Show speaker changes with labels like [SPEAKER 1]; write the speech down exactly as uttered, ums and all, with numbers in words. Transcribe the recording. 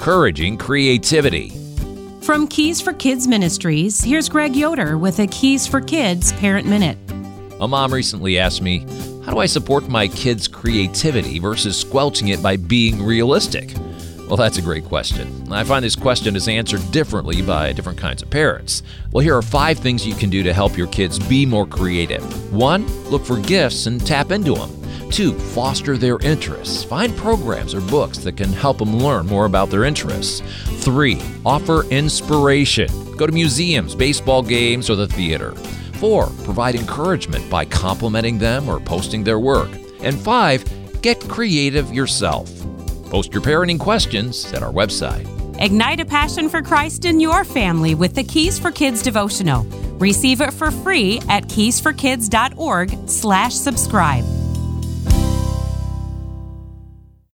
[SPEAKER 1] encouraging creativity.
[SPEAKER 2] From Keys for Kids Ministries, here's Greg Yoder with a Keys for Kids Parent Minute.
[SPEAKER 1] A mom recently asked me, how do I support my kids' creativity versus squelching it by being realistic? Well, that's a great question. I find this question is answered differently by different kinds of parents. Well, here are five things you can do to help your kids be more creative. One, look for gifts and tap into them. Two, foster their interests. Find programs or books that can help them learn more about their interests. Three, offer inspiration. Go to museums, baseball games, or the theater. Four, provide encouragement by complimenting them or posting their work. And five, get creative yourself. Post your parenting questions at our website.
[SPEAKER 2] Ignite a passion for Christ in your family with the Keys for Kids devotional. Receive it for free at keys for kids dot org slash subscribe.